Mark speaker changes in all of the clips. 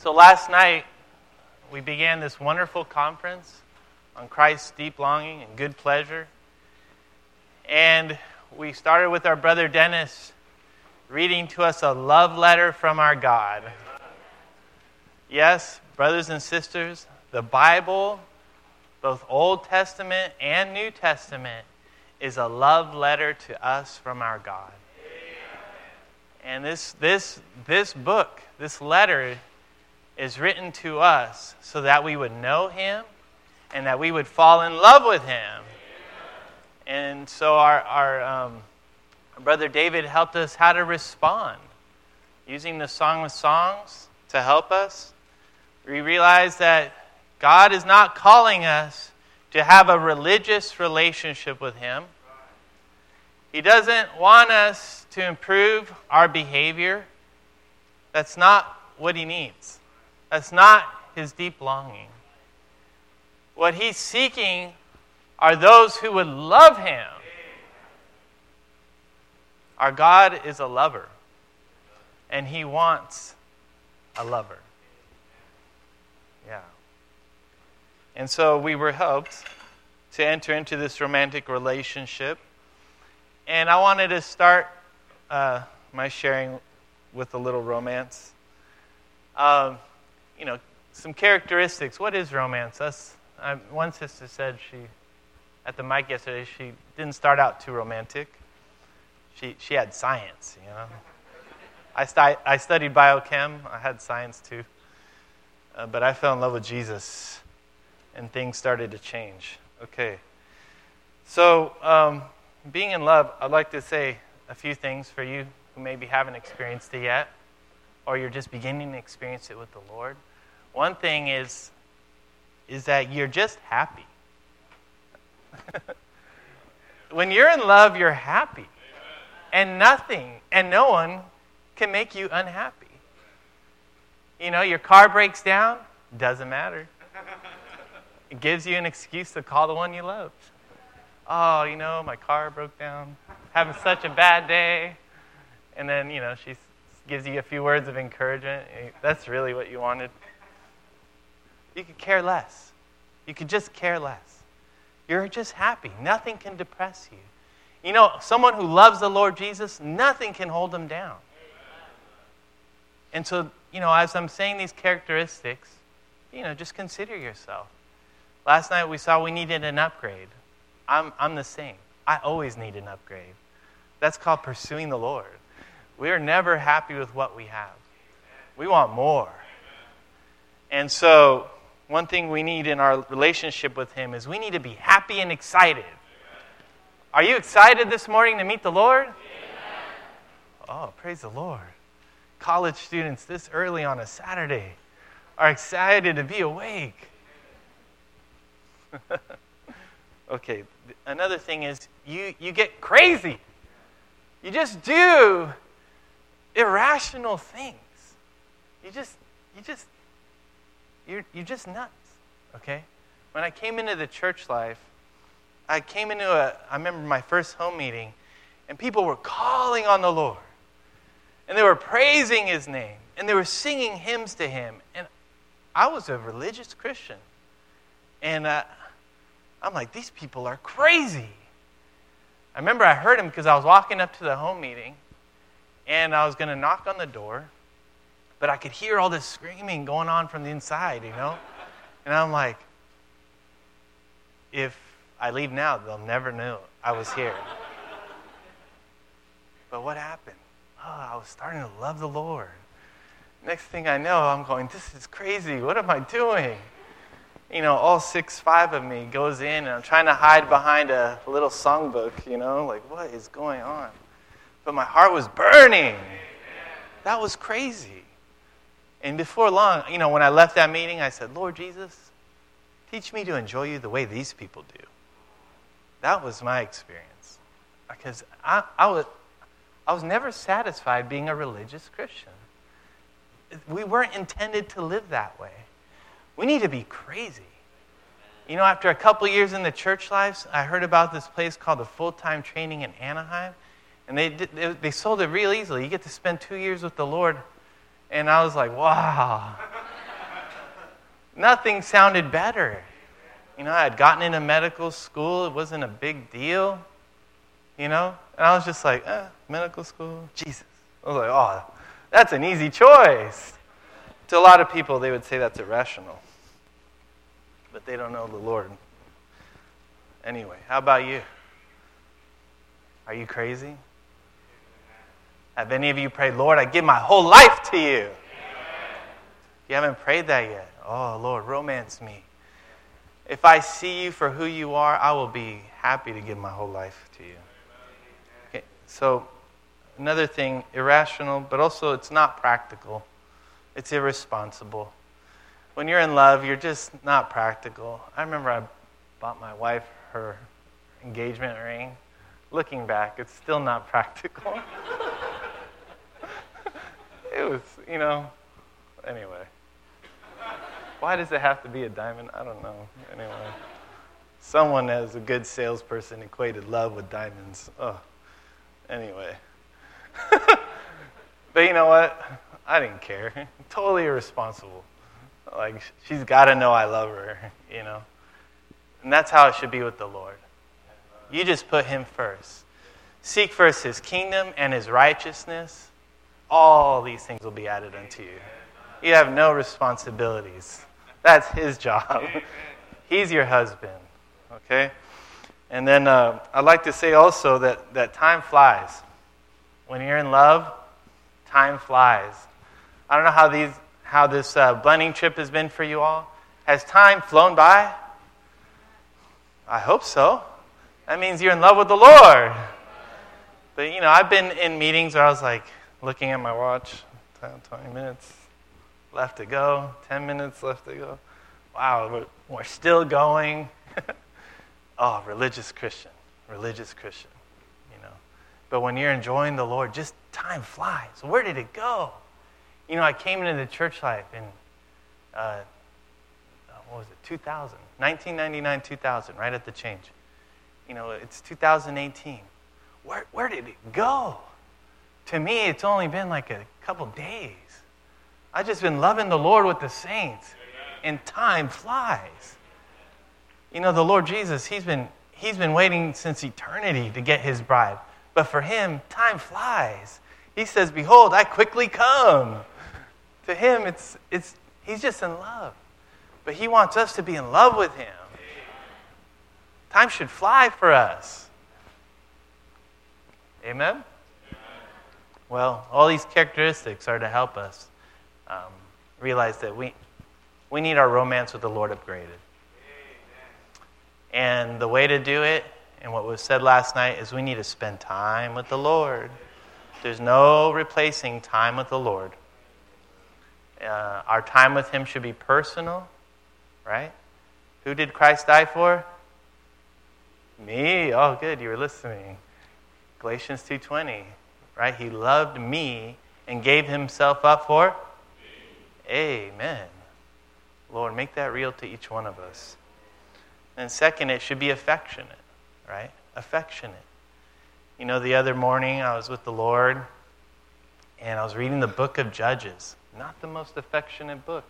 Speaker 1: So last night, we began this wonderful conference on Christ's deep longing and good pleasure. And we started with our brother Dennis reading to us a love letter from our God. Yes, brothers and sisters, the Bible, both Old Testament and New Testament, is a love letter to us from our God. And this book, this letter, is written to us so that we would know Him and that we would fall in love with Him. And so our brother David helped us how to respond using the Song of Songs to help us. We realize that God is not calling us to have a religious relationship with Him. He doesn't want us to improve our behavior. That's not what He needs. That's not His deep longing. What He's seeking are those who would love Him. Our God is a lover, and He wants a lover. Yeah. And so we were helped to enter into this romantic relationship. And I wanted to start my sharing with a little romance. Some characteristics. What is romance? One sister said at the mic yesterday, she didn't start out too romantic. She had science, I studied biochem. I had science too. But I fell in love with Jesus, and things started to change. Okay. So, being in love, I'd like to say a few things for you who maybe haven't experienced it yet, or you're just beginning to experience it with the Lord. One thing is that you're just happy. When you're in love, you're happy. And nothing and no one can make you unhappy. Your car breaks down, doesn't matter. It gives you an excuse to call the one you love. Oh, my car broke down. Having such a bad day. And then, she gives you a few words of encouragement. That's really what you wanted. You could care less. You could just care less. You're just happy. Nothing can depress you. Someone who loves the Lord Jesus, nothing can hold them down. And so, as I'm saying these characteristics, just consider yourself. Last night we saw we needed an upgrade. I'm the same. I always need an upgrade. That's called pursuing the Lord. We are never happy with what we have. We want more. And so, one thing we need in our relationship with Him is we need to be happy and excited. Are you excited this morning to meet the Lord? Oh, praise the Lord. College students this early on a Saturday are excited to be awake. Okay, another thing is you get crazy. You just do irrational things. You're just nuts, okay? When I came into the church life, I remember my first home meeting, and people were calling on the Lord. And they were praising His name. And they were singing hymns to Him. And I was a religious Christian. And I'm like, these people are crazy. I remember I heard him because I was walking up to the home meeting. And I was going to knock on the door. But I could hear all this screaming going on from the inside, And I'm like, if I leave now, they'll never know I was here. But what happened? I was starting to love the Lord. Next thing I know, I'm going, this is crazy. What am I doing? All 6'5" of me goes in, and I'm trying to hide behind a little songbook, like, what is going on? But my heart was burning. That was crazy. And before long, when I left that meeting, I said, Lord Jesus, teach me to enjoy You the way these people do. That was my experience. Because I was never satisfied being a religious Christian. We weren't intended to live that way. We need to be crazy. After a couple years in the church lives, I heard about this place called the Full-Time Training in Anaheim. And they sold it real easily. You get to spend 2 years with the Lord. And I was like, wow. Nothing sounded better. I had gotten into medical school. It wasn't a big deal, And I was just like, medical school, Jesus. I was like, oh, that's an easy choice. To a lot of people, they would say that's irrational. But they don't know the Lord. Anyway, how about you? Are you crazy? Have any of you prayed, Lord, I give my whole life to you? You haven't prayed that yet. Oh, Lord, romance me. If I see you for who you are, I will be happy to give my whole life to you. Okay, so another thing, irrational, but also it's not practical. It's irresponsible. When you're in love, you're just not practical. I remember I bought my wife her engagement ring. Looking back, it's still not practical. It was, anyway. Why does it have to be a diamond? I don't know. Anyway. Someone as a good salesperson equated love with diamonds. Oh. Anyway. But you know what? I didn't care. Totally irresponsible. Like, she's got to know I love her, And that's how it should be with the Lord. You just put him first. Seek first his kingdom and his righteousness. All these things will be added unto you. You have no responsibilities. That's his job. He's your husband. Okay? And then I'd like to say also that time flies. When you're in love, time flies. I don't know how this blending trip has been for you all. Has time flown by? I hope so. That means you're in love with the Lord. But, I've been in meetings where I was like looking at my watch, 20 minutes left to go, 10 minutes left to go. Wow, we're still going. Oh, religious Christian. But when you're enjoying the Lord, just time flies. Where did it go? I came into the church life in, 2000? 1999, 2000, right at the change. It's 2018. Where did it go? To me, it's only been like a couple days. I've just been loving the Lord with the saints. And time flies. The Lord Jesus, he's been waiting since eternity to get his bride. But for him, time flies. He says, behold, I quickly come. To him, he's just in love. But he wants us to be in love with him. Time should fly for us. Amen? Well, all these characteristics are to help us realize that we need our romance with the Lord upgraded. And the way to do it, and what was said last night, is we need to spend time with the Lord. There's no replacing time with the Lord. Our time with him should be personal, right? Who did Christ die for? Me. Oh, good, you were listening. Galatians 2:20, right? He loved me and gave himself up for? Amen. Lord, make that real to each one of us. And second, it should be affectionate, right? Affectionate. The other morning I was with the Lord and I was reading the book of Judges. Not the most affectionate book.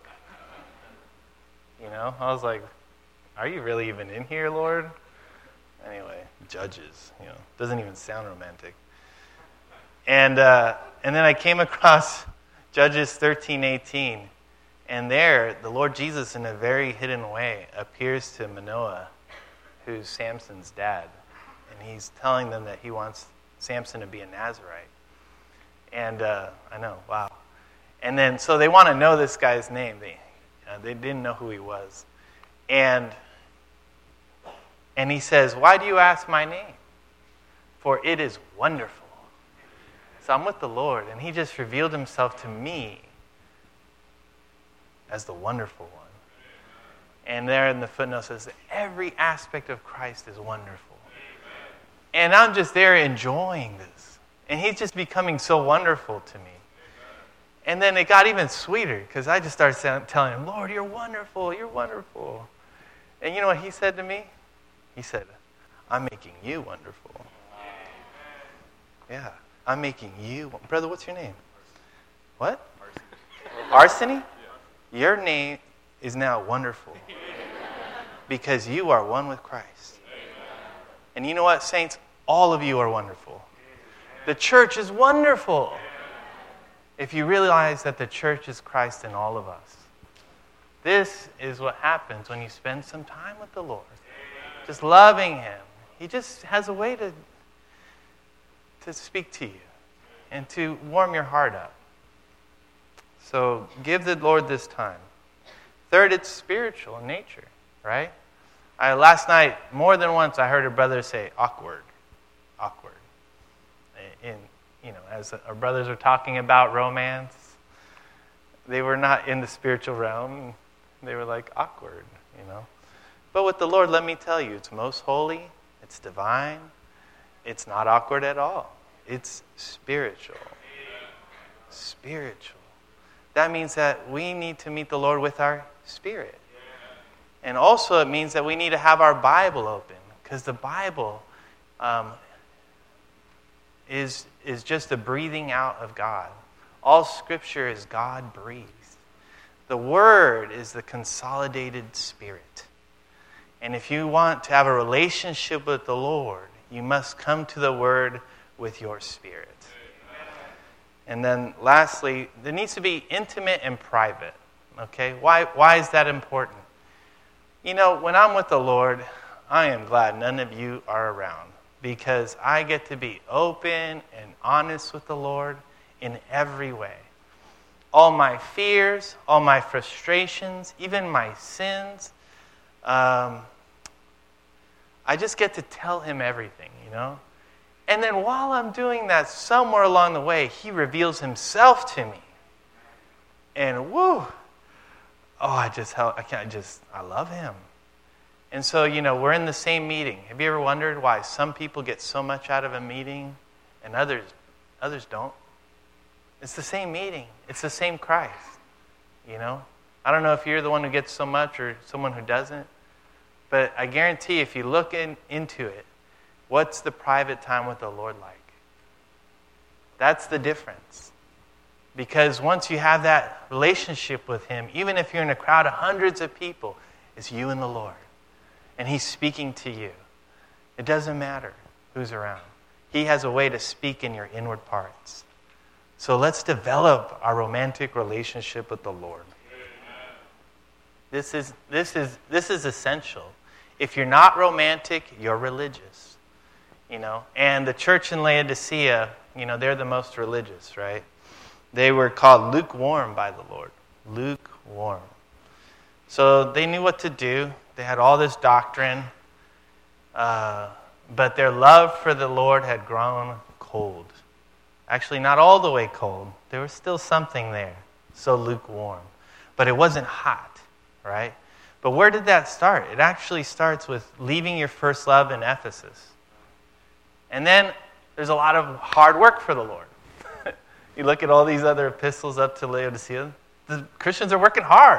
Speaker 1: I was like, are you really even in here, Lord? Anyway, Judges, doesn't even sound romantic. And then I came across Judges 13:18. And there, the Lord Jesus, in a very hidden way, appears to Manoah, who's Samson's dad. And he's telling them that he wants Samson to be a Nazirite. And I know, wow. And then, so they want to know this guy's name. They didn't know who he was. And he says, why do you ask my name? For it is wonderful. So I'm with the Lord, and he just revealed himself to me as the wonderful one. And there in the footnote says, every aspect of Christ is wonderful. And I'm just there enjoying this. And he's just becoming so wonderful to me. And then it got even sweeter, because I just started telling him, Lord, you're wonderful, you're wonderful. And you know what he said to me? He said, I'm making you wonderful. Yeah, I'm making you. Brother, what's your name? What? Arseny? Your name is now wonderful because you are one with Christ. And you know what, saints? All of you are wonderful. The church is wonderful. If you realize that the church is Christ in all of us. This is what happens when you spend some time with the Lord. Just loving Him. He just has a way to speak to you and to warm your heart up. So give the Lord this time. Third, it's spiritual in nature, right? Last night, more than once, I heard a brother say, awkward. Awkward. As our brothers were talking about romance, they were not in the spiritual realm. They were like, awkward, But with the Lord, let me tell you, it's most holy, it's divine, it's not awkward at all. It's spiritual. Spiritual. That means that we need to meet the Lord with our spirit. And also it means that we need to have our Bible open, because the Bible is just the breathing out of God. All Scripture is God-breathed. The Word is the consolidated Spirit. And if you want to have a relationship with the Lord, you must come to the Word with your spirit. And then lastly, there needs to be intimate and private. Okay? Why is that important? When I'm with the Lord, I am glad none of you are around, because I get to be open and honest with the Lord in every way. All my fears, all my frustrations, even my sins, I just get to tell Him everything, And then while I'm doing that, somewhere along the way, He reveals Himself to me. And I love Him. And so, we're in the same meeting. Have you ever wondered why some people get so much out of a meeting and others don't? It's the same meeting. It's the same Christ, I don't know if you're the one who gets so much or someone who doesn't, but I guarantee if you look into it, what's the private time with the Lord like? That's the difference. Because once you have that relationship with Him, even if you're in a crowd of hundreds of people, it's you and the Lord. And He's speaking to you. It doesn't matter who's around. He has a way to speak in your inward parts. So let's develop our romantic relationship with the Lord. This is essential. If you're not romantic, you're religious. And the church in Laodicea, they're the most religious, right? They were called lukewarm by the Lord. Lukewarm. So they knew what to do. They had all this doctrine. But their love for the Lord had grown cold. Actually, not all the way cold. There was still something there. So lukewarm. But it wasn't hot, right? But where did that start? It actually starts with leaving your first love in Ephesus. And then there's a lot of hard work for the Lord. You look at all these other epistles up to Laodicea, the Christians are working hard.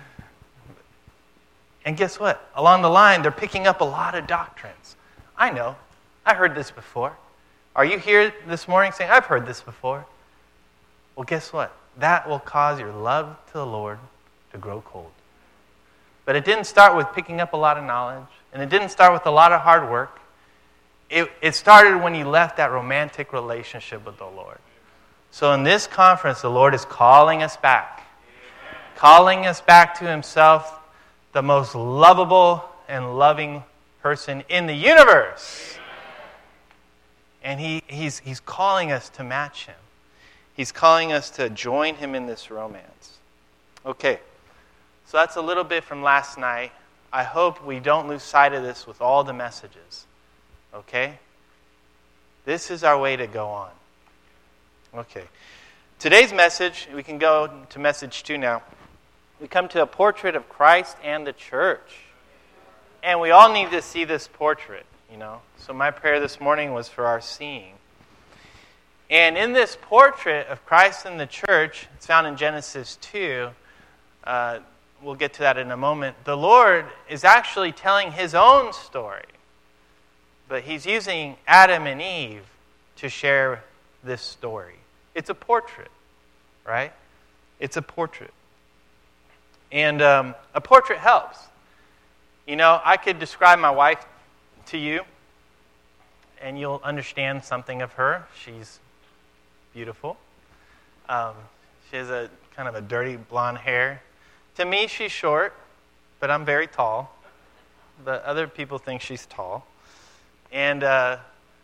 Speaker 1: And guess what? Along the line, they're picking up a lot of doctrines. I know. I heard this before. Are you here this morning saying, I've heard this before? Well, guess what? That will cause your love to the Lord to grow cold. But it didn't start with picking up a lot of knowledge, and it didn't start with a lot of hard work. It started when you left that romantic relationship with the Lord. So in this conference, the Lord is calling us back. Calling us back to Himself, the most lovable and loving person in the universe. And He's calling us to match Him. He's calling us to join Him in this romance. Okay, so that's a little bit from last night. I hope we don't lose sight of this with all the messages. Okay? This is our way to go on. Okay. Today's message, we can go to message 2 now. We come to a portrait of Christ and the church. And we all need to see this portrait, So my prayer this morning was for our seeing. And in this portrait of Christ and the church, it's found in Genesis 2. We'll get to that in a moment. The Lord is actually telling His own story. But He's using Adam and Eve to share this story. It's a portrait, right? It's a portrait. And a portrait helps. I could describe my wife to you, and you'll understand something of her. She's beautiful. She has a kind of a dirty blonde hair. To me, she's short, but I'm very tall. But other people think she's tall. And her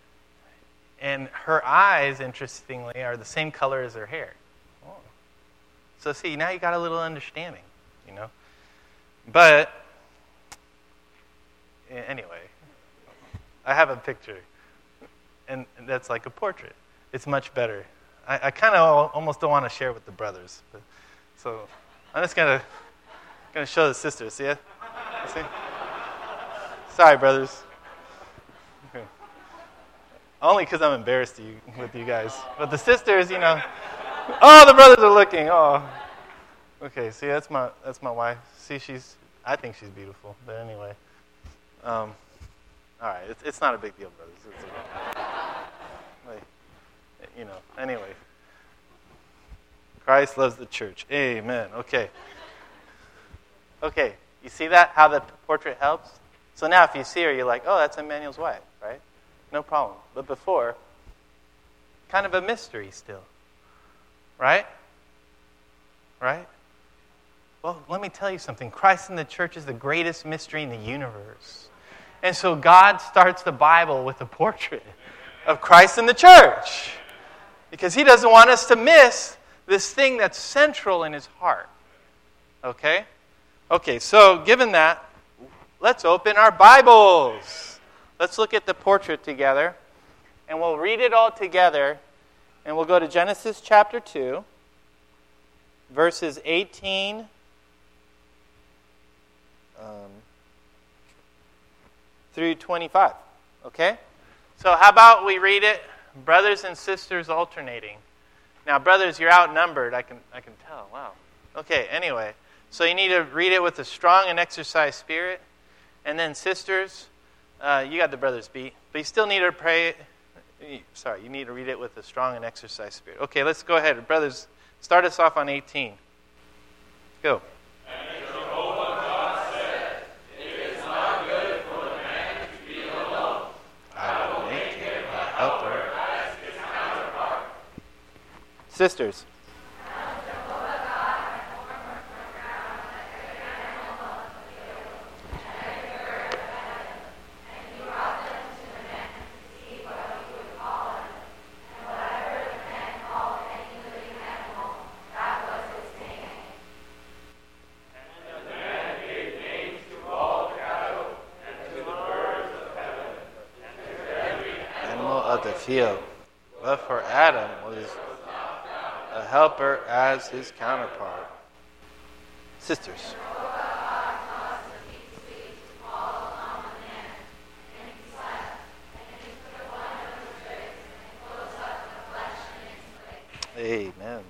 Speaker 1: eyes, interestingly, are the same color as her hair. Oh. So see, now you got a little understanding, But anyway, I have a picture, and that's like a portrait. It's much better. I kind of almost don't want to share with the brothers, so I'm just gonna show the sisters. See it? See? Sorry, brothers. Okay. Only because I'm embarrassed with you guys. But the sisters, oh, the brothers are looking. Oh, okay. See, that's my wife. See, I think she's beautiful. But anyway, all right. It's not a big deal, brothers. It's okay. Anyway. Christ loves the church. Amen. Okay. Okay. You see that? How the portrait helps? So now if you see her, you're like, oh, that's Emmanuel's wife, right? No problem. But before, kind of a mystery still. Right? Right? Well, let me tell you something. Christ in the church is the greatest mystery in the universe. And so God starts the Bible with a portrait of Christ in the church. Because he doesn't want us to miss this thing that's central in his heart. Okay? Okay, so given that, let's open our Bibles. Let's look at the portrait together. And we'll read it all together. And we'll go to Genesis chapter 2, verses 18 through 25. Okay? So how about we read it, brothers and sisters alternating. Now, brothers, you're outnumbered. I can tell. Wow. Okay, anyway. So you need to read it with a strong and exercised spirit. And then sisters, you got the brothers beat. But you still need to pray. Sorry, you need to read it with a strong and exercised spirit. Okay, let's go ahead. Brothers, start us off on 18. Go.
Speaker 2: And Jehovah God said, it is not good for the man to be alone. I will make him a helper as his counterpart.
Speaker 1: Sisters. Field. But for Adam was a helper as his counterpart. Sisters. Amen.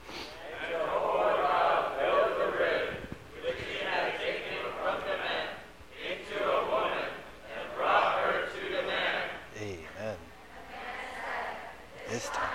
Speaker 1: This time.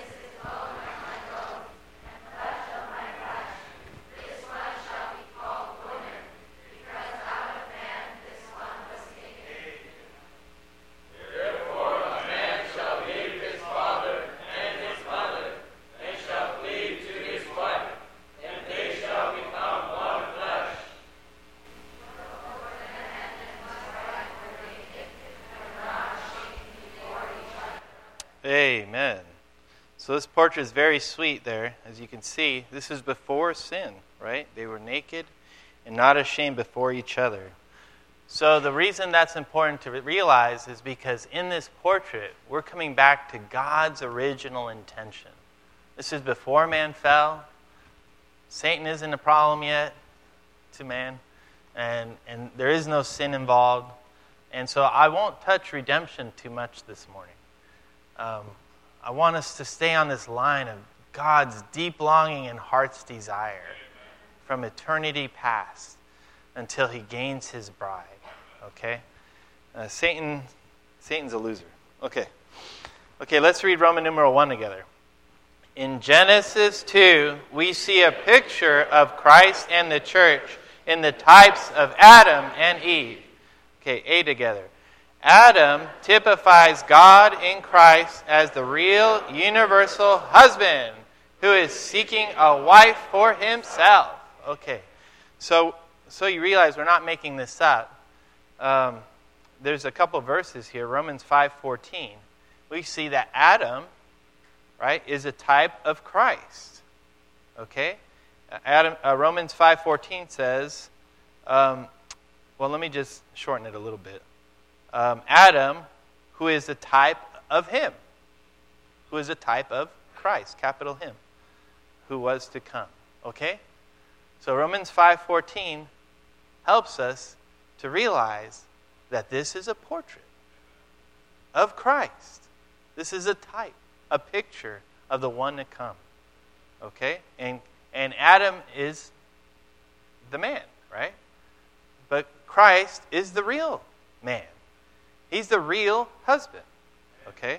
Speaker 1: Amen. So this portrait is very sweet there. As you can see, this is before sin, right? They were naked and not ashamed before each other. So the reason that's important to realize is because in this portrait, we're coming back to God's original intention. This is before man fell. Satan isn't a problem yet to man, and there is no sin involved. And so I won't touch redemption too much this morning. I want us to stay on this line of God's deep longing and heart's desire from eternity past until he gains his bride. Okay? Satan's a loser. Okay, let's read Roman numeral 1 together. In Genesis 2, we see a picture of Christ and the church in the types of Adam and Eve. Okay, A together. Adam typifies God in Christ as the real universal husband who is seeking a wife for himself. Okay, so you realize we're not making this up. There's a couple verses here. Romans 5:14. We see that Adam, right, is a type of Christ. Okay? Romans 5:14 says, well, let me just shorten it a little bit. Adam, who is a type of him, who is a type of Christ, capital Him, who was to come. Okay? So Romans 5:14 helps us to realize that this is a portrait of Christ. This is a type, a picture of the one to come. Okay? And Adam is the man, right? But Christ is the real man. He's the real husband. Okay?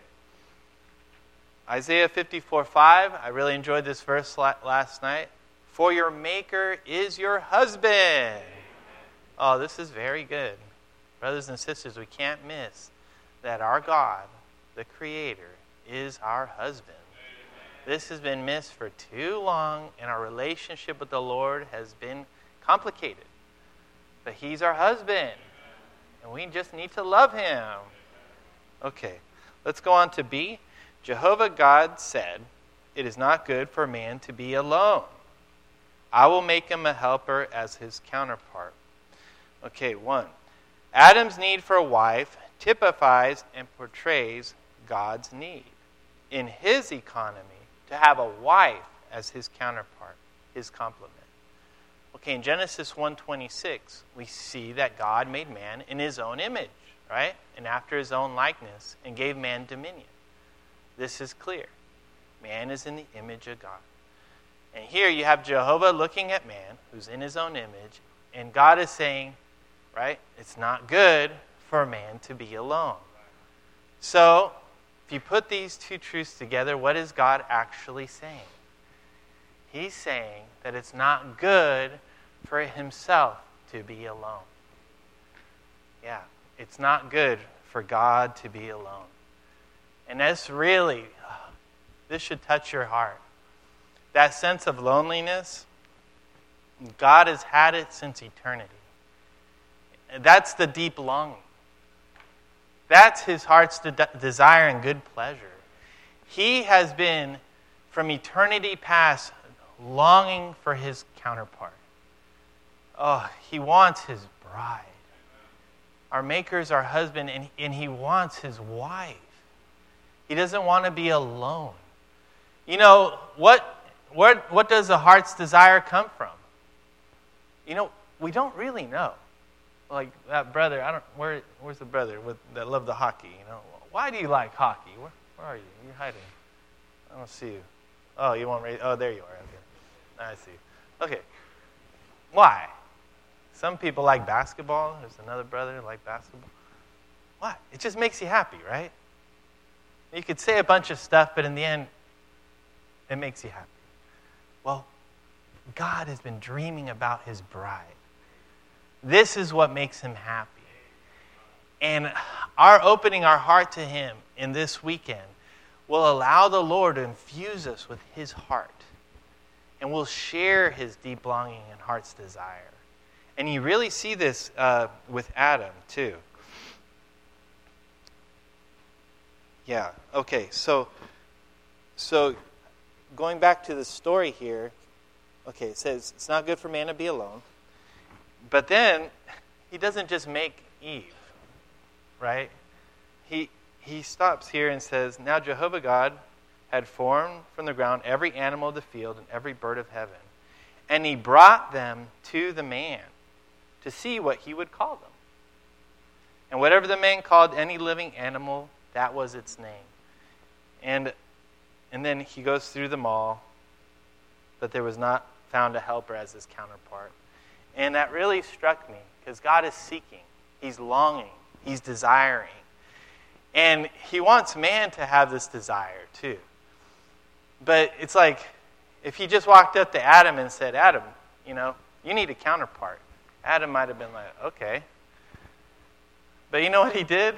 Speaker 1: Isaiah 54:5. I really enjoyed this verse last night. For your maker is your husband. Oh, this is very good. Brothers and sisters, we can't miss that our God, the Creator, is our husband. This has been missed for too long, and our relationship with the Lord has been complicated. But He's our husband, and we just need to love Him. Okay, let's go on to B. Jehovah God said, "It is not good for man to be alone. I will make him a helper as his counterpart." Okay, 1. Adam's need for a wife typifies and portrays God's need in His economy to have a wife as His counterpart, His complement. Okay, in Genesis 1:26, we see that God made man in His own image, right? And after His own likeness, and gave man dominion. This is clear. Man is in the image of God. And here you have Jehovah looking at man, who's in His own image, and God is saying, right, it's not good for man to be alone. So, if you put these two truths together, what is God actually saying? He's saying that it's not good for Himself to be alone. Yeah, it's not good for God to be alone. And that's really, this should touch your heart. That sense of loneliness, God has had it since eternity. That's the deep longing. That's His heart's desire and good pleasure. He has been, from eternity past, longing for His counterpart. Oh, He wants His bride. Our Maker is our husband, and He wants His wife. He doesn't want to be alone. You know, what does the heart's desire come from? You know, we don't really know. Like that brother, where's the brother that loved the hockey? You know, why do you like hockey? Where are you? You're hiding. I don't see you. Oh, you won't raise. Oh, there you are. Okay, I see. Okay, why? Some people like basketball. There's another brother who like basketball. Why? It just makes you happy, right? You could say a bunch of stuff, but in the end, it makes you happy. Well, God has been dreaming about His bride. This is what makes Him happy. And our opening our heart to Him in this weekend will allow the Lord to infuse us with His heart. And we'll share His deep longing and heart's desire. And you really see this with Adam, too. Yeah, okay, so going back to the story here, okay, it says it's not good for man to be alone. But then, He doesn't just make Eve, right? He stops here and says, "Now Jehovah God had formed from the ground every animal of the field and every bird of heaven. And He brought them to the man to see what he would call them. And whatever the man called any living animal, that was its name." And then he goes through them all, but there was not found a helper as his counterpart. And that really struck me, because God is seeking. He's longing. He's desiring. And He wants man to have this desire too. But it's like if he just walked up to Adam and said, Adam, you need a counterpart. Adam might have been like, okay. But you know what he did?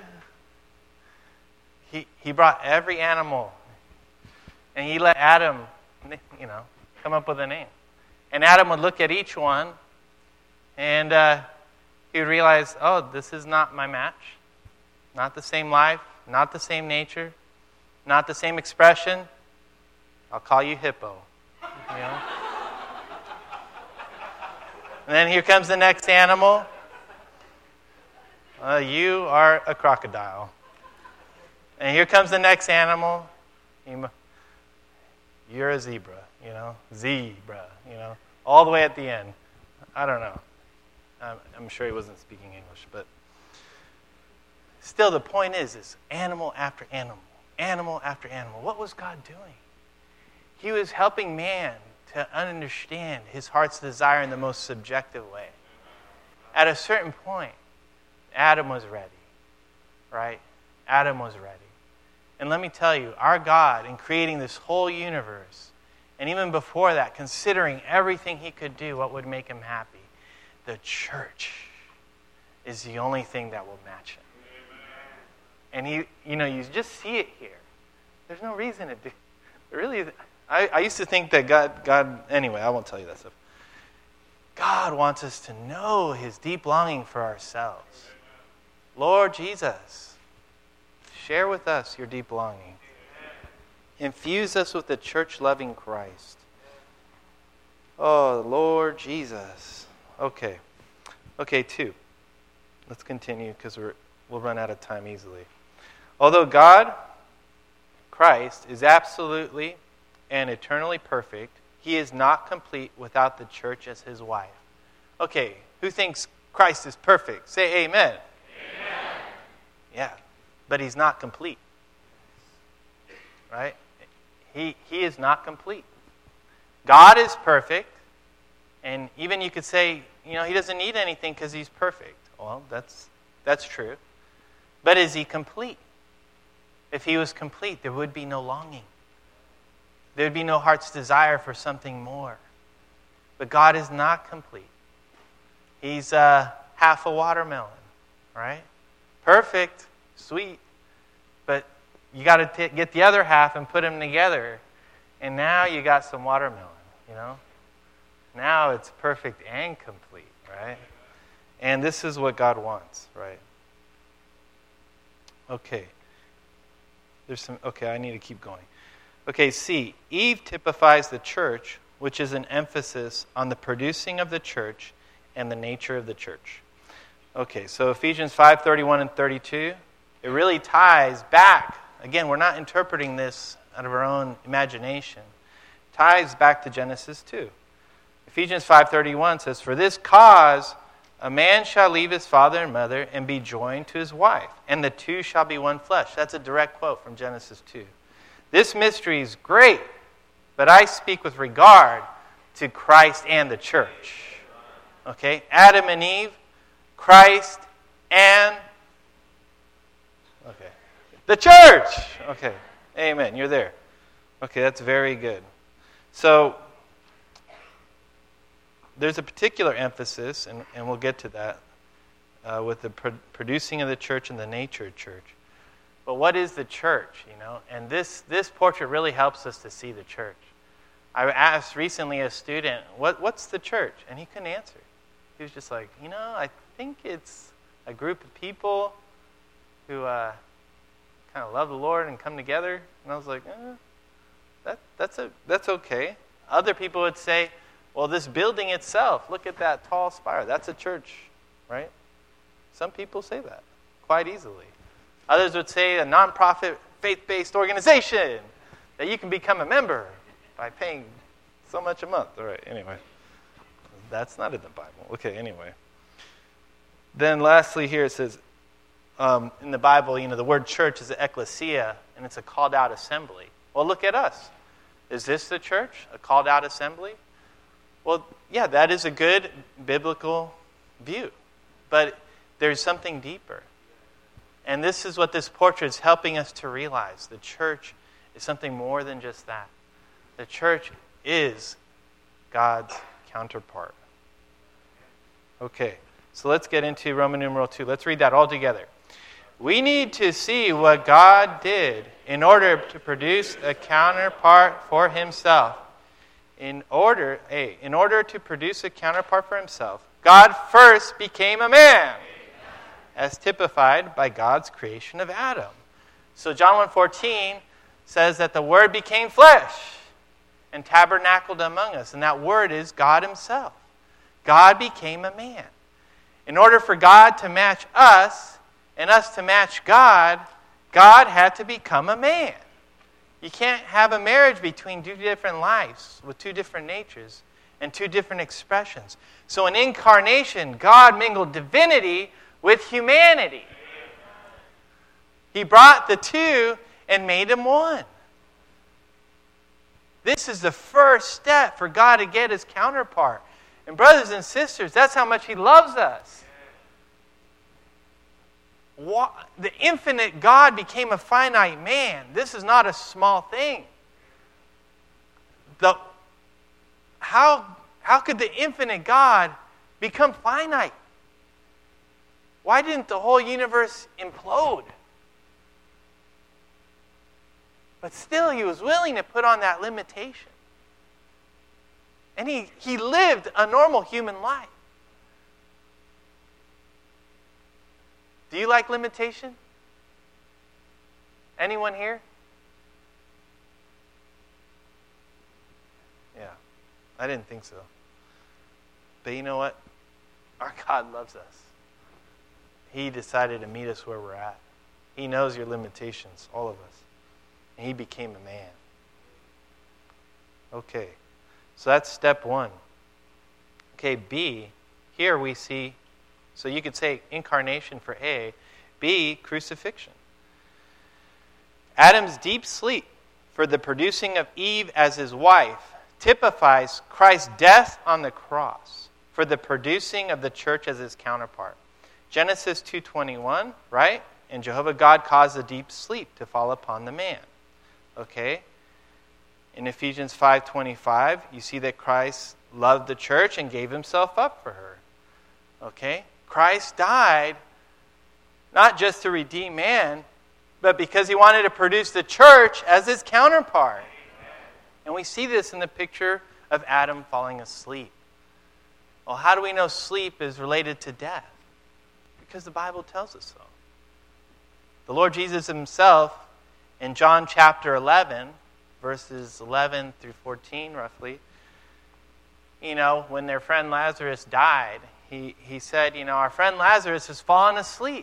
Speaker 1: He brought every animal, and he let Adam, come up with a name. And Adam would look at each one, and he would realize, oh, this is not my match. Not the same life, not the same nature, not the same expression. I'll call you Hippo. And then here comes the next animal. You are a crocodile. And here comes the next animal. You're a zebra, zebra, all the way at the end. I don't know. I'm sure he wasn't speaking English, but still the point is animal after animal, animal after animal. What was God doing? He was helping man to understand his heart's desire in the most subjective way. At a certain point, Adam was ready, right? Adam was ready. And let me tell you, our God, in creating this whole universe, and even before that, considering everything he could do, what would make him happy, the church is the only thing that will match him. And you just see it here. There's no reason to do. Really, I used to think that God. Anyway, I won't tell you that stuff. God wants us to know his deep longing for ourselves. Lord Jesus, share with us your deep longing. Infuse us with the church-loving Christ. Oh, Lord Jesus. Okay, 2. Let's continue because we'll run out of time easily. Although God, Christ, is absolutely and eternally perfect, he is not complete without the church as his wife. Okay, who thinks Christ is perfect? Say amen.
Speaker 2: Amen.
Speaker 1: Yeah, but he's not complete. Right? He is not complete. God is perfect, and even you could say, he doesn't need anything because he's perfect. Well, that's true. But is he complete? If he was complete, there would be no longing. There would be no heart's desire for something more. But God is not complete. He's half a watermelon, right? Perfect, sweet, but you got to get the other half and put them together, and now you got some watermelon, Now it's perfect and complete, right? And this is what God wants, right? Okay. I need to keep going. Okay, C. Eve typifies the church, which is an emphasis on the producing of the church and the nature of the church. Okay, so Ephesians 5:31 and 32, it really ties back. Again, we're not interpreting this out of our own imagination. It ties back to Genesis 2. Ephesians 5:31 says, "For this cause a man shall leave his father and mother and be joined to his wife, and the two shall be one flesh." That's a direct quote from Genesis 2. This mystery is great, but I speak with regard to Christ and the church. Okay? Adam and Eve, Christ, and the church. Okay. Amen. You're there. Okay, that's very good. So, there's a particular emphasis, and we'll get to that, with the producing of the church and the nature of church. But what is the church, And this portrait really helps us to see the church. I asked recently a student, what's the church? And he couldn't answer. He was just like, I think it's a group of people who kind of love the Lord and come together. And I was like, that's okay. Other people would say, well, this building itself, look at that tall spire. That's a church, right? Some people say that quite easily. Others would say a nonprofit, faith-based organization that you can become a member by paying so much a month. All right, anyway. That's not in the Bible. Okay, anyway. Then lastly here it says, in the Bible, the word church is ecclesia, and it's a called-out assembly. Well, look at us. Is this the church, a called-out assembly? Well, yeah, that is a good biblical view. But there's something deeper. And this is what this portrait is helping us to realize. The church is something more than just that. The church is God's counterpart. Okay, so let's get into Roman numeral 2. Let's read that all together. We need to see what God did in order to produce a counterpart for himself. In order to produce a counterpart for himself, God first became a man, as typified by God's creation of Adam. So John 1:14 says that the Word became flesh and tabernacled among us. And that Word is God himself. God became a man. In order for God to match us and us to match God, God had to become a man. You can't have a marriage between two different lives with two different natures and two different expressions. So in incarnation, God mingled divinity with humanity. He brought the two and made them one. This is the first step for God to get his counterpart. And brothers and sisters, that's how much he loves us. The infinite God became a finite man. This is not a small thing. How could the infinite God become finite? Why didn't the whole universe implode? But still, he was willing to put on that limitation. And he lived a normal human life. Do you like limitation? Anyone here? Yeah, I didn't think so. But you know what? Our God loves us. He decided to meet us where we're at. He knows your limitations, all of us. And he became a man. Okay, so that's step one. Okay, B, here we see, so you could say incarnation for A. B, crucifixion. Adam's deep sleep for the producing of Eve as his wife typifies Christ's death on the cross for the producing of the church as his counterpart. Genesis 2:21, right? And Jehovah God caused a deep sleep to fall upon the man. Okay? In Ephesians 5:25, you see that Christ loved the church and gave himself up for her. Okay? Christ died not just to redeem man, but because he wanted to produce the church as his counterpart. And we see this in the picture of Adam falling asleep. Well, how do we know sleep is related to death? Because the Bible tells us so. The Lord Jesus himself, in John chapter 11, verses 11 through 14 roughly, when their friend Lazarus died, he said, our friend Lazarus has fallen asleep.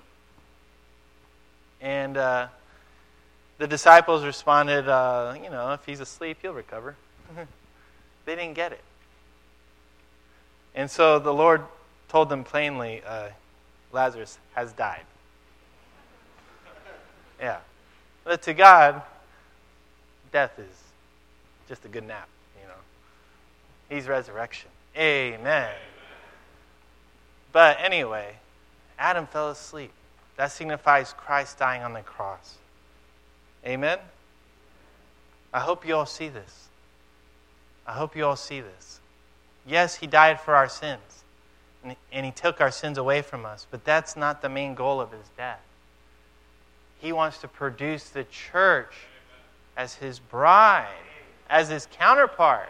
Speaker 1: And the disciples responded, if he's asleep, he'll recover. They didn't get it. And so the Lord told them plainly, Lazarus has died. Yeah. But to God, death is just a good nap, He's resurrection. Amen. But anyway, Adam fell asleep. That signifies Christ dying on the cross. Amen? I hope you all see this. I hope you all see this. Yes, he died for our sins. And he took our sins away from us. But that's not the main goal of his death. He wants to produce the church as his bride, as his counterpart.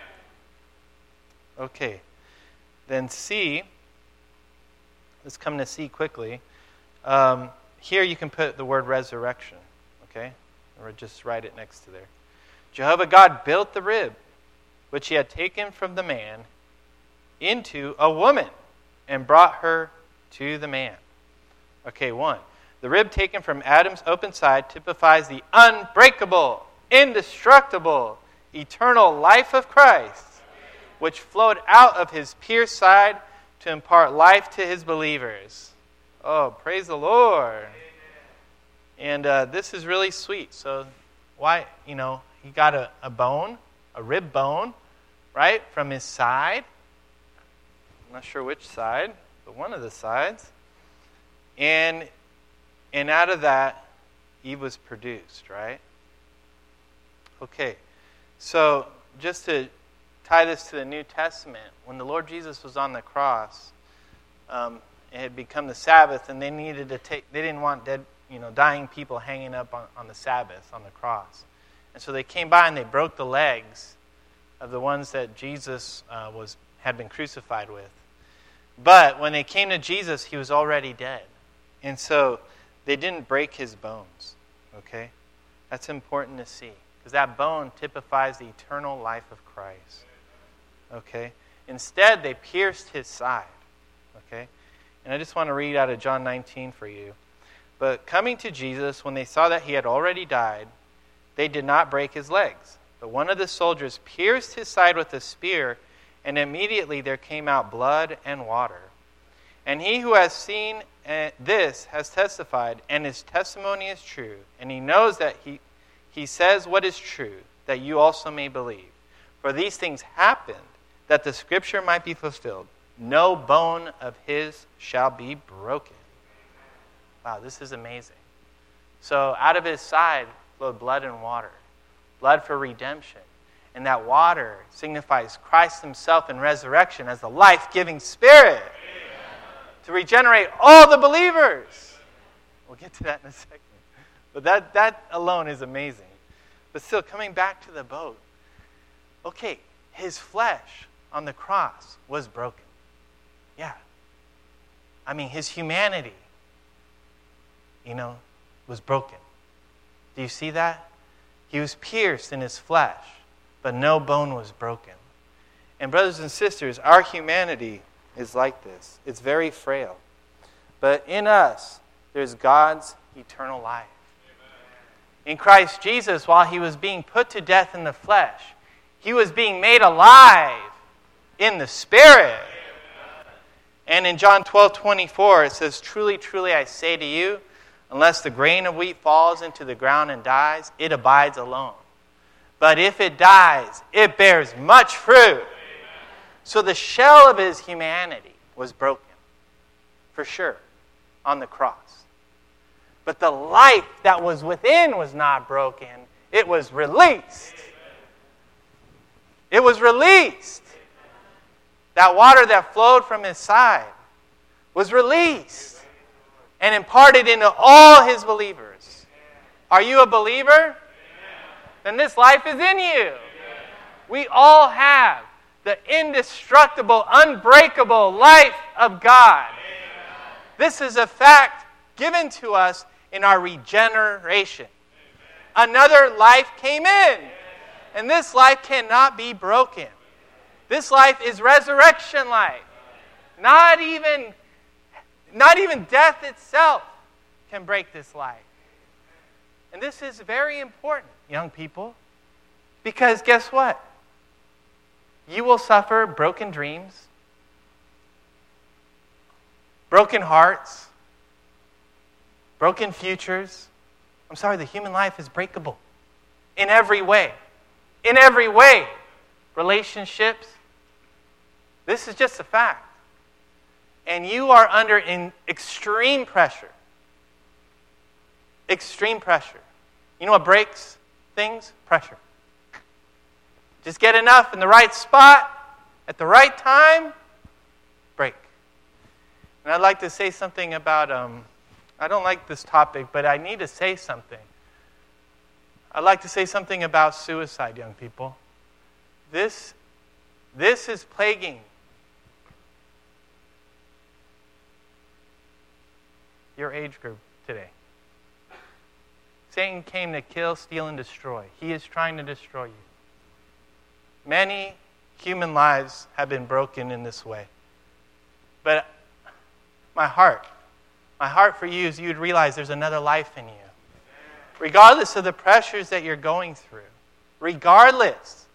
Speaker 1: Okay. Then C. Let's come to C quickly. Here you can put the word resurrection. Okay? Or just write it next to there. Jehovah God built the rib, which he had taken from the man, into a woman, and brought her to the man. Okay, 1. The rib taken from Adam's open side typifies the unbreakable, indestructible, eternal life of Christ, which flowed out of his pierced side to impart life to his believers. Oh, praise the Lord. And this is really sweet. So why, he got a bone, a rib bone, right, from his side. I'm not sure which side, but one of the sides. And out of that, Eve was produced, right? Okay. So, just to tie this to the New Testament, when the Lord Jesus was on the cross, it had become the Sabbath, and they didn't want dying people hanging up on the Sabbath, on the cross. And so they came by and they broke the legs of the ones that Jesus had been crucified with. But when they came to Jesus, he was already dead. And so they didn't break his bones. Okay? That's important to see. Because that bone typifies the eternal life of Christ. Okay? Instead, they pierced his side. Okay? And I just want to read out of John 19 for you. But coming to Jesus, when they saw that he had already died, they did not break his legs. But one of the soldiers pierced his side with a spear, and immediately there came out blood and water. And he who has seen this has testified, and his testimony is true. And he knows that he says what is true, that you also may believe. For these things happened, that the scripture might be fulfilled. No bone of his shall be broken. Wow, this is amazing. So out of his side flowed blood and water. Blood for redemption. And that water signifies Christ himself in resurrection as the life-giving Spirit. Amen. To regenerate all the believers. We'll get to that in a second. But that alone is amazing. But still, coming back to the boat. Okay, his flesh on the cross was broken. Yeah. I mean, his humanity, was broken. Do you see that? He was pierced in his flesh, but no bone was broken. And brothers and sisters, our humanity is like this. It's very frail. But in us, there's God's eternal life. Amen. In Christ Jesus, while he was being put to death in the flesh, he was being made alive in the Spirit. Amen. And in John 12:24, it says, "Truly, truly, I say to you, unless the grain of wheat falls into the ground and dies, it abides alone. But if it dies, it bears much fruit." Amen. So the shell of his humanity was broken, for sure, on the cross. But the life that was within was not broken. It was released. It was released. That water that flowed from his side was released and imparted into all his believers. Are you a believer? Then this life is in you. We all have the indestructible, unbreakable life of God. This is a fact given to us in our regeneration. Another life came in, and this life cannot be broken. This life is resurrection life. Not even death itself can break this life. And this is very important, young people, because guess what? You will suffer broken dreams, broken hearts, broken futures. I'm sorry, the human life is breakable in every way. In every way. Relationships. This is just a fact. And you are under extreme pressure. Extreme pressure. You know what breaks things? Pressure. Just get enough in the right spot, at the right time, break. And I'd like to say something about, I don't like this topic, but I need to say something. I'd like to say something about suicide, young people. This is plaguing your age group today. Satan came to kill, steal, and destroy. He is trying to destroy you. Many human lives have been broken in this way. But my heart for you is you'd realize there's another life in you. Regardless of the pressures that you're going through. Regardless.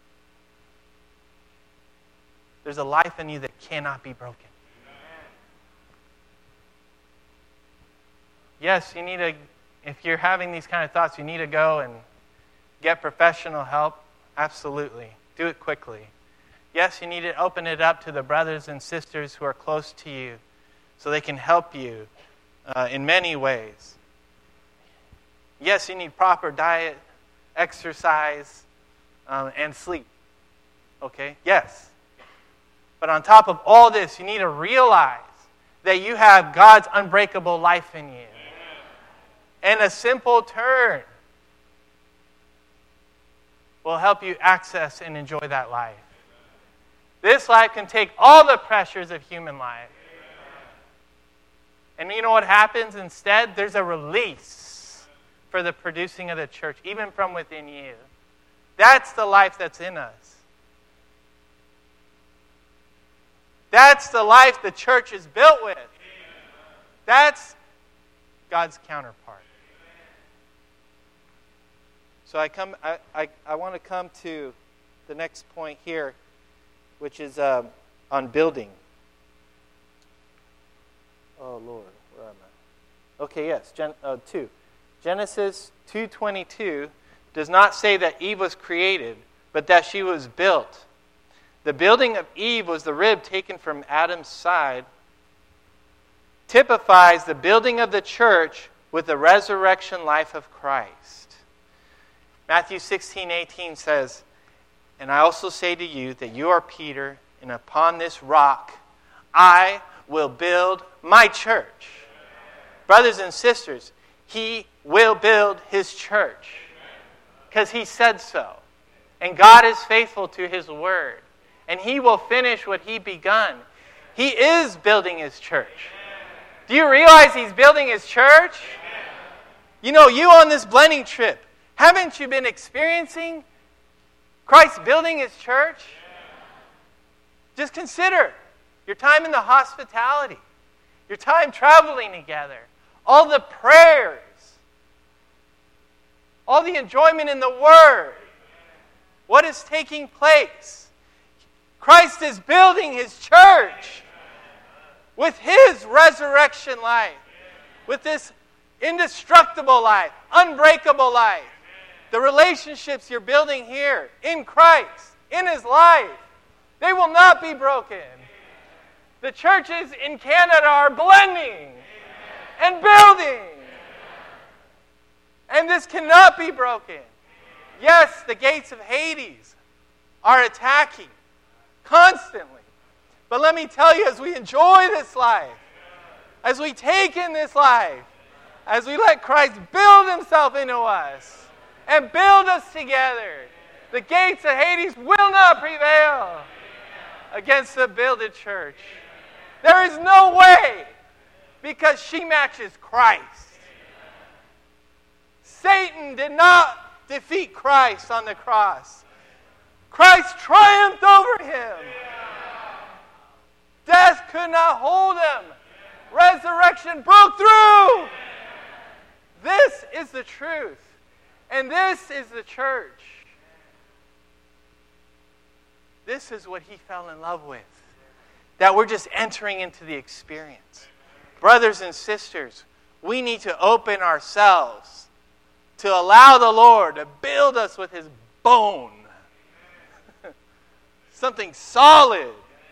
Speaker 1: There's a life in you that cannot be broken. Yes, you need to, if you're having these kind of thoughts, you need to go and get professional help. Absolutely. Do it quickly. Yes, you need to open it up to the brothers and sisters who are close to you so they can help you in many ways. Yes, you need proper diet, exercise, and sleep. Okay? Yes. But on top of all this, you need to realize that you have God's unbreakable life in you. And a simple turn will help you access and enjoy that life. This life can take all the pressures of human life. And you know what happens instead? There's a release for the producing of the church, even from within you. That's the life that's in us. That's the life the church is built with. That's God's counterpart. So I want to come to the next point here, which is on building. Oh, Lord, where am I? Okay, yes, 2. Genesis 2:22 does not say that Eve was created, but that she was built. The building of Eve was the rib taken from Adam's side, typifies the building of the church with the resurrection life of Christ. Matthew 16:18 says, "And I also say to you that you are Peter, and upon this rock I will build my church." Brothers and sisters, He will build His church because He said so. And God is faithful to His word. And He will finish what He begun. He is building His church. Do you realize He's building His church? You know, you on this blending trip, haven't you been experiencing Christ building His church? Just consider your time in the hospitality, your time traveling together, all the prayers, all the enjoyment in the Word. What is taking place? Christ is building His church with His resurrection life, with this indestructible life, unbreakable life. The relationships you're building here in Christ, in His life, they will not be broken. The churches in Canada are blending and building. And this cannot be broken. Yes, the gates of Hades are attacking constantly. But let me tell you, as we enjoy this life, as we take in this life, as we let Christ build Himself into us and build us together, the gates of Hades will not prevail against the builded church. There is no way, because she matches Christ. Satan did not defeat Christ on the cross. Christ triumphed over him. Death could not hold him. Resurrection broke through. This is the truth. And this is the church. This is what He fell in love with. That we're just entering into the experience. Brothers and sisters, we need to open ourselves to allow the Lord to build us with His bone. Something solid.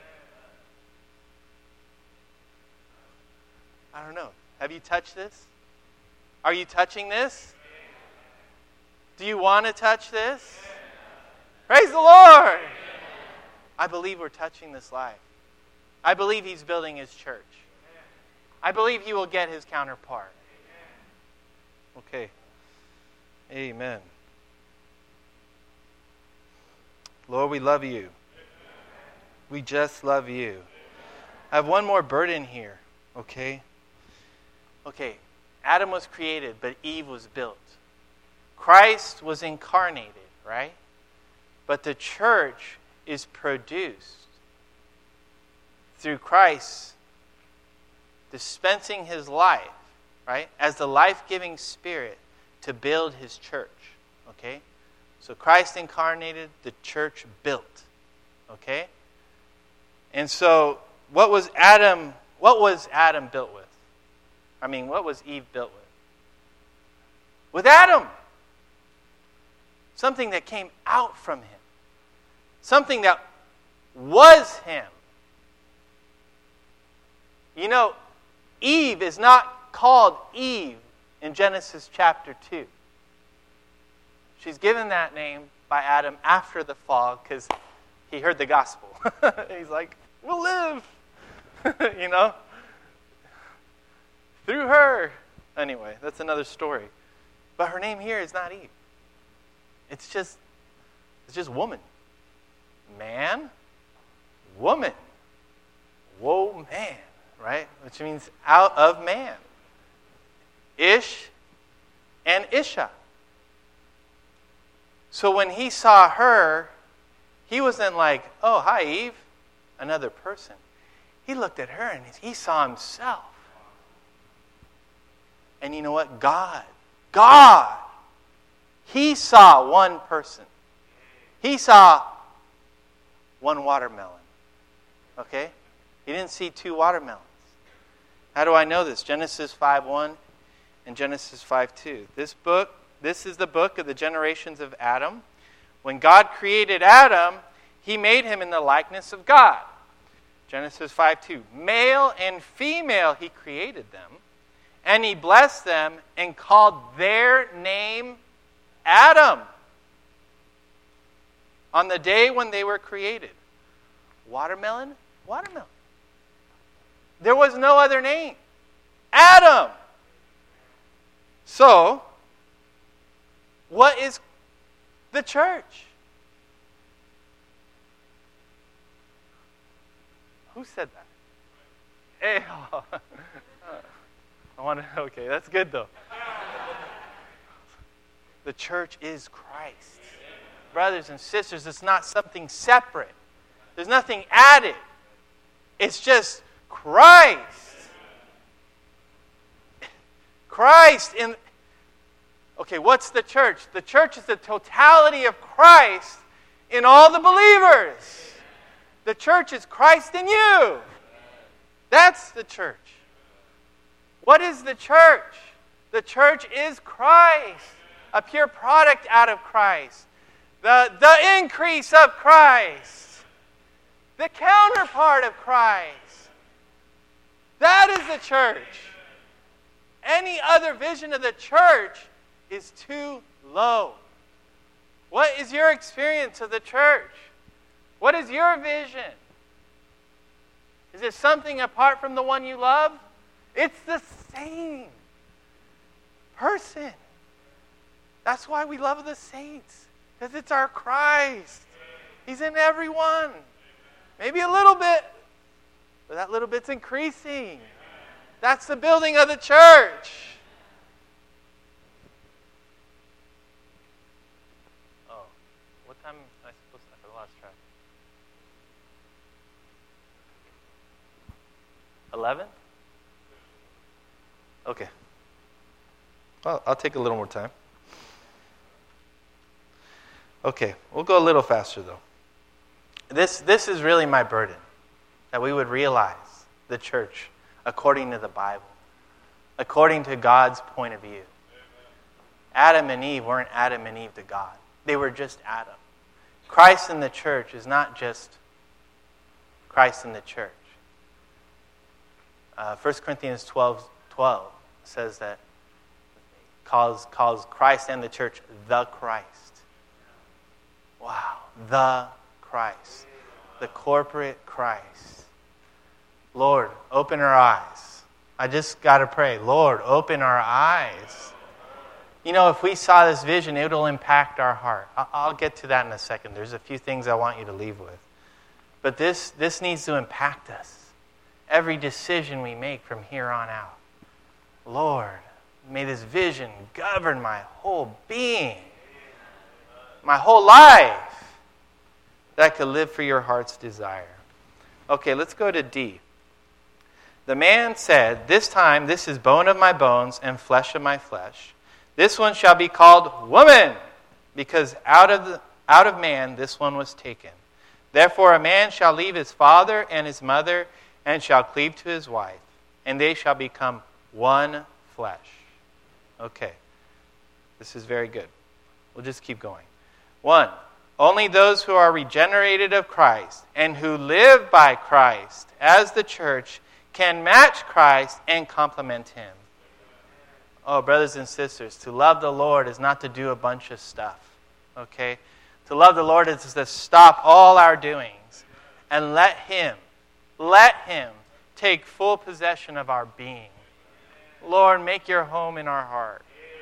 Speaker 1: I don't know. Have you touched this? Are you touching this? Do you want to touch this? Praise the Lord! I believe we're touching this life. I believe He's building His church. I believe He will get His counterpart. Okay. Amen. Lord, we love You. We just love You. I have one more burden here, okay? Okay, Adam was created, but Eve was built. Christ was incarnated, right? But the church is produced through Christ dispensing His life, right, as the life-giving Spirit to build His church, okay? So Christ incarnated, the church built, okay? And so what was Adam built with? I mean, what was Eve built with? With Adam. Something that came out from him. Something that was him. You know, Eve is not called Eve in Genesis chapter 2. She's given that name by Adam after the fall because he heard the gospel. He's like, we'll live, through her. Anyway, that's another story. But her name here is not Eve. It's just woman. Man, woman. Whoa, man, right? Which means out of man. Ish and Isha. So when he saw her, he wasn't like, oh, hi, Eve, another person. He looked at her and he saw himself. And you know what? God, he saw one person. He saw one watermelon. Okay? He didn't see two watermelons. How do I know this? Genesis 5:1 and Genesis 5:2. This is the book of the generations of Adam. When God created Adam, he made him in the likeness of God. Genesis 5:2. Male and female he created them, and he blessed them and called their name Adam on the day when they were created. Watermelon? Watermelon. There was no other name. Adam. So, what is the church? Who said that? Hey, okay, that's good though. The church is Christ. Brothers and sisters, it's not something separate. There's nothing added. It's just Christ. Christ in... Okay, what's the church? The church is the totality of Christ in all the believers. The church is Christ in you. That's the church. What is the church? The church is Christ. A pure product out of Christ. The increase of Christ. The counterpart of Christ. That is the church. Any other vision of the church is too low. What is your experience of the church? What is your vision? Is it something apart from the one you love? It's the same person. That's why we love the saints. Because it's our Christ. He's in everyone. Maybe a little bit, but that little bit's increasing. That's the building of the church. Oh, what time am I supposed to? I lost track. 11? Okay. Well, I'll take a little more time. Okay, we'll go a little faster though. This is really my burden, that we would realize the church according to the Bible, according to God's point of view. Adam and Eve weren't Adam and Eve to God. They were just Adam. Christ in the church is not just Christ in the church. 1 Corinthians 12 says that calls Christ and the church the Christ. Wow, the Christ. The corporate Christ. Lord, open our eyes. I just got to pray. Lord, open our eyes. You know, if we saw this vision, it will impact our heart. I'll get to that in a second. There's a few things I want you to leave with. But this needs to impact us. Every decision we make from here on out. Lord, may this vision govern my whole being. My whole life. That I could live for your heart's desire. Okay, let's go to D. The man said, this time this is bone of my bones and flesh of my flesh. This one shall be called woman, because out of man this one was taken. Therefore a man shall leave his father and his mother, and shall cleave to his wife, and they shall become one flesh. Okay, this is very good. We'll just keep going. 1. Only those who are regenerated of Christ and who live by Christ as the church can match Christ and complement him. Oh, brothers and sisters, to love the Lord is not to do a bunch of stuff. Okay? To love the Lord is to stop all our doings and let Him take full possession of our being. Lord, make your home in our heart.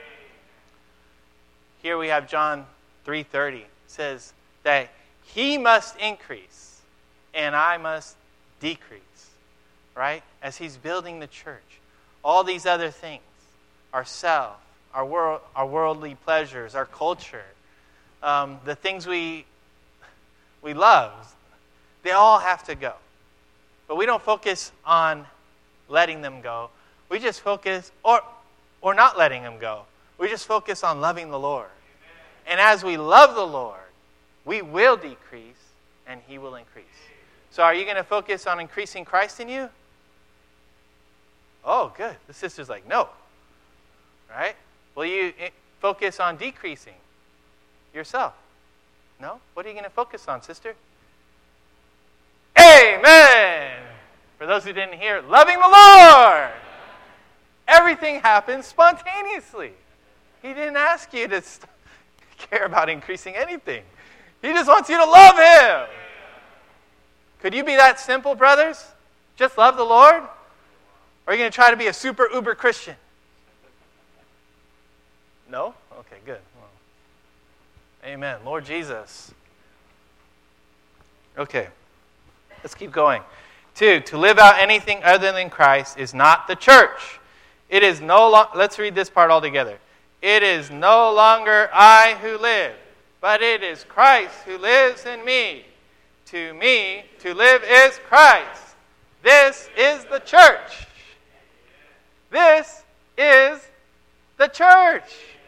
Speaker 1: Here we have John 3:30. It says that He must increase and I must decrease. Right? As He's building the church. All these other things, ourself, our worldly pleasures, our culture, the things we love, they all have to go. But we don't focus on letting them go. We just focus, or not letting them go. We just focus on loving the Lord. And as we love the Lord, we will decrease and He will increase. So are you going to focus on increasing Christ in you? Oh, good. The sister's like, no. Right? Will you focus on decreasing yourself? No? What are you going to focus on, sister? Amen! For those who didn't hear, loving the Lord! Everything happens spontaneously. He didn't ask you to care about increasing anything. He just wants you to love Him. Could you be that simple, brothers? Just love the Lord? Or are you going to try to be a super uber Christian? No? Okay, good. Well, amen. Lord Jesus. Okay. Let's keep going. 2, to live out anything other than Christ is not the church. It is let's read this part all together. It is no longer I who live, but it is Christ who lives in me. To me, to live is Christ. This is the church. This is the church.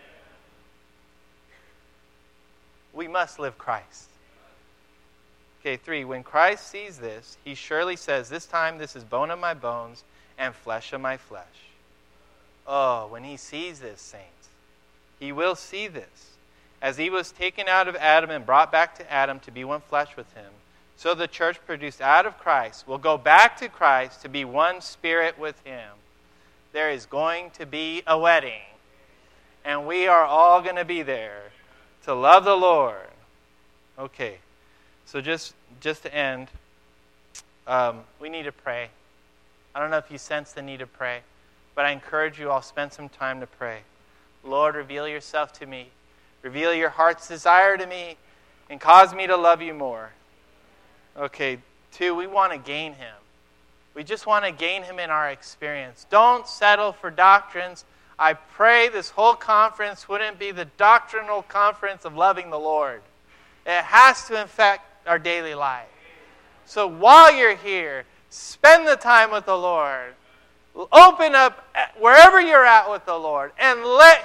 Speaker 1: We must live Christ. Okay, 3, when Christ sees this, He surely says, this time this is bone of my bones and flesh of my flesh. Oh, when He sees this, saints, He will see this. As He was taken out of Adam and brought back to Adam to be one flesh with him, so the church produced out of Christ will go back to Christ to be one spirit with Him. There is going to be a wedding, and we are all going to be there to love the Lord. Okay, so just to end, we need to pray. I don't know if you sense the need to pray, but I encourage you all, spend some time to pray. Lord, reveal yourself to me. Reveal your heart's desire to me and cause me to love you more. Okay, 2, we want to gain Him. We just want to gain Him in our experience. Don't settle for doctrines. I pray this whole conference wouldn't be the doctrinal conference of loving the Lord. It has to affect our daily life. So while you're here, spend the time with the Lord. Open up wherever you're at with the Lord and let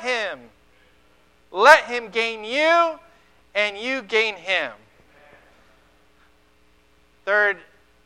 Speaker 1: Him gain you and you gain Him. 3rd,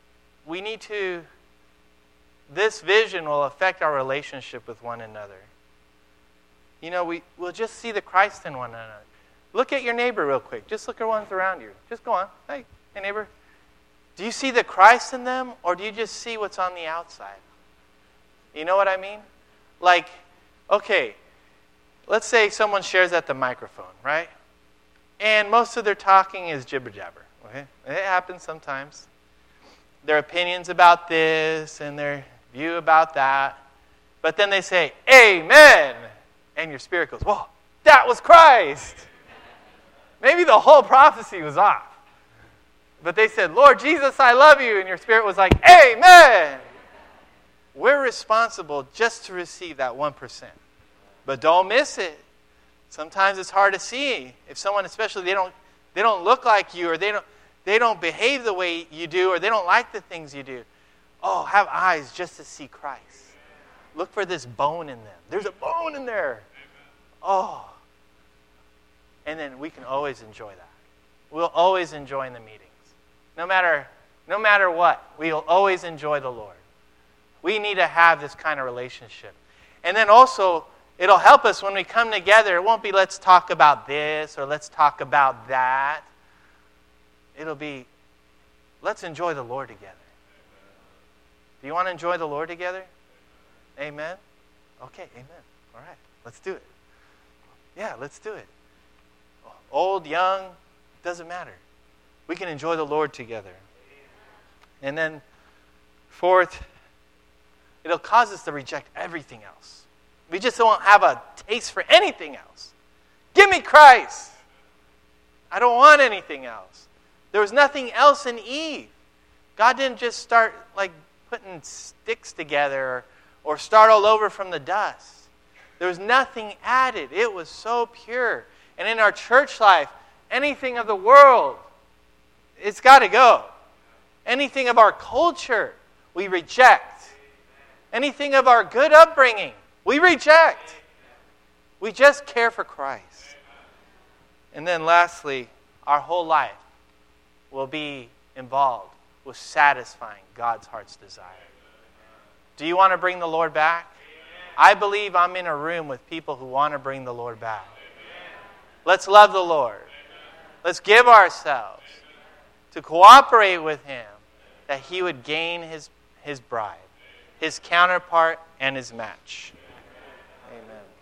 Speaker 1: this vision will affect our relationship with one another. You know, we'll just see the Christ in one another. Look at your neighbor real quick. Just look at ones around you. Just go on. Hey neighbor. Do you see the Christ in them, or do you just see what's on the outside? You know what I mean? Like, okay, let's say someone shares at the microphone, right? And most of their talking is jibber-jabber. Okay? It happens sometimes. Their opinions about this and their view about that. But then they say, amen. And your spirit goes, whoa, that was Christ. Maybe the whole prophecy was off. But they said, Lord Jesus, I love you. And your spirit was like, amen. We're responsible just to receive that 1%. But don't miss it. Sometimes it's hard to see. If someone, especially, they don't look like you, or they don't behave the way you do, or they don't like the things you do. Oh, have eyes just to see Christ. Look for this bone in them. There's a bone in there. Oh. And then we can always enjoy that. We'll always enjoy in the meetings. No matter what, we'll always enjoy the Lord. We need to have this kind of relationship. And then also, it'll help us when we come together. It won't be let's talk about this or let's talk about that. It'll be let's enjoy the Lord together. Do you want to enjoy the Lord together? Amen? Okay, amen. All right, let's do it. Yeah, let's do it. Old, young, Doesn't matter. We can enjoy the Lord together. And then, fourth, it'll cause us to reject everything else. We just won't have a taste for anything else. Give me Christ. I don't want anything else. There was nothing else in Eve. God didn't just start like putting sticks together or start all over from the dust. There was nothing added. It was so pure. And in our church life, anything of the world, it's got to go. Anything of our culture, we reject. Anything of our good upbringing, we reject. We just care for Christ. And then lastly, our whole life will be involved with satisfying God's heart's desire. Do you want to bring the Lord back? I believe I'm in a room with people who want to bring the Lord back. Let's love the Lord. Let's give ourselves to cooperate with Him that He would gain His bride, His counterpart, and His match.